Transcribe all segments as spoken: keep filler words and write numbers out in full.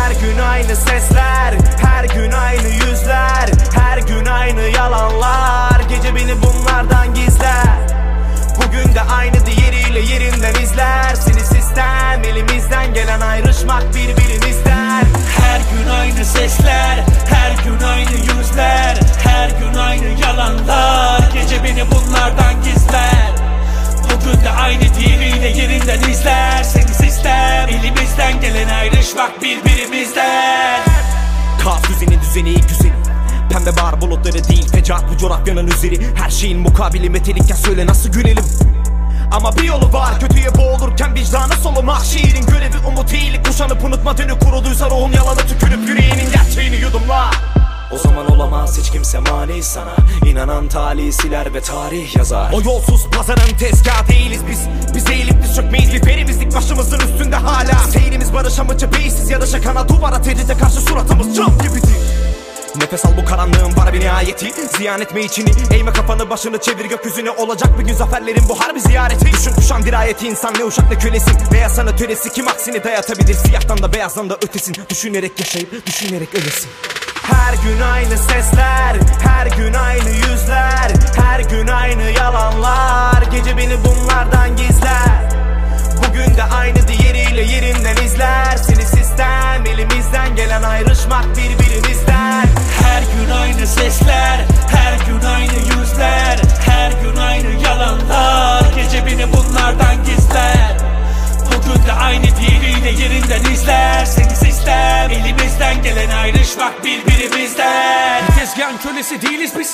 Her gün aynı sesler, her gün aynı yüzler, her gün aynı yalanlar. Gece beni bunlardan gizler. Bugün de aynı diğeriyle yerinden izler. Seni sistem, elimizden gelen ayrışmak birbirimizden. Her gün aynı sesler, her gün aynı yüzler, her gün aynı yalanlar. Gece beni bunlardan gizler. Bugün de aynı diğeriyle yerinden izler. Seni sistem, elimizden gelen ayrışmak birbirimizden. Kaos düzeni düzeni güzeli, pembe bar bulutları değil fecaat bu coğrafyanın üzeri. Her şeyin mukabili metelikken söyle nasıl gülelim. Ama bir yolu var, kötüye boğulurken vicdanı soluma. Şiirin görevi umut iyilik, kuşanıp unutma dönü kuruluysa ruhun yalanı tükürüp yüreğinin gerçeğini yudumla. O zaman olamaz hiç kimse mani sana. İnanan talih siler ve tarih yazar. O yolsuz pazarın tezgahı değiliz biz. Biz eğilip diz çökmeyiz, bir verimizlik başımızın üstünde hala. Seyrimiz barış amacı beysiz yarışa kana duvara tehdide karşı suratımız cam gibidir. Nefes al bu karanlığın var bir nihayeti. Ziyan etme içini, eğme kafanı başını çevir gökyüzüne. Olacak bir gün zaferlerin bu harbi ziyareti. Düşün kuşan dirayeti, insan ne uşak ne kölesin. Veya sana töresi kim aksini dayatabilir. Siyahtan da beyazdan da ötesin. Düşünerek yaşayıp düşünerek ölesin. Her gün aynı sesler, her gün aynı yüzler, her gün aynı yalanlar. Gece beni bunlardan gizler. Bugün de aynı diğeriyle yerinden izler. Seni sistem, elimizden gelen ayrışmak birbirimizden. Her gün aynı sesler, her gün aynı yüzler, her gün aynı yalanlar. Gece beni bunlardan gizler. Bugün de aynı diğeriyle yerinden izler. Seni sistem, elimizden gelen ayrışmak birbirimizden. Bir tezgahın kölesi değiliz biz,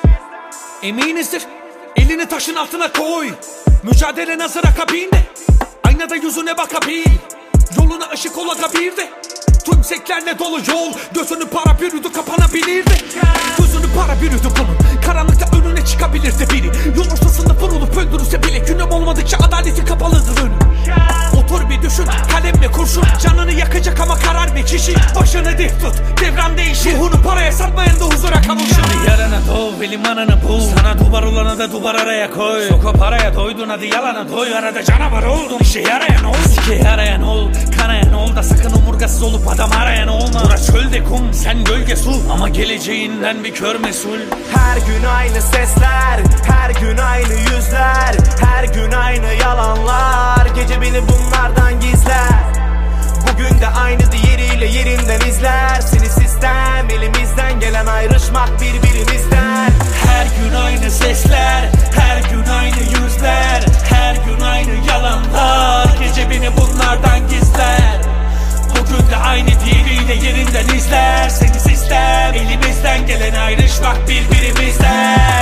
eminizdir. Elini taşın altına koy, mücadele nazar akabinde. Aynada yüzüne bakabil, yoluna ışık olabilirdi. Tümseklerle dolu yol, gözünü para bürüdü kapanabilirdi. Gözünü para bürüdü bunun, karanlıkta önüne çıkabilirdi biri. Yol ortasında vurulup öldürürse bile günüm olmadıkça adaleti kapalıdır önü. Otur bir düşün, kalemle kurşun, canını yakacak ama karar bir kişi. Başını dik tut, devran değişir. Ruhunu paraya satmayan da huzura kavuşur. Şimdi yarana doğ ve limanını bul. Sana duvar olanı da duvar araya koy. Soka paraya doydun hadi yalana doy. Arada canavar oldun, işe yarayan ol. Sike yarayan ol, kanayan ol da sakın omurgasız olup adam arayan olma. Bura çölde kum, sen gölge su, ama geleceğinden bir kör mesul. Her gün aynı sesler, her gün aynı yüzler, her gün aynı yalanlar. Gece beni bunlardan gizler. Bugün de aynı diğeriyle yerinden izler. Seni sistem, elimizden gelen ayrışmak birbirimizden. Her gün aynı sesler, her gün aynı yüzler, her gün aynı yalanlar. Gece beni bunlardan gizler. Bugün de aynı diğeriyle yerinden izler. Seni sistem, elimizden gelen ayrışmak birbirimizden.